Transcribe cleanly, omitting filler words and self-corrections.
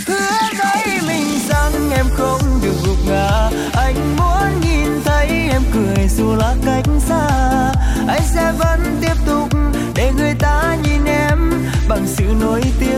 Hứa với mình rằng em không được gục ngã, anh muốn nhìn thấy em cười dù là cách xa. Anh sẽ vẫn tiếp tục để người ta nhìn em bằng sự nổi tiếng.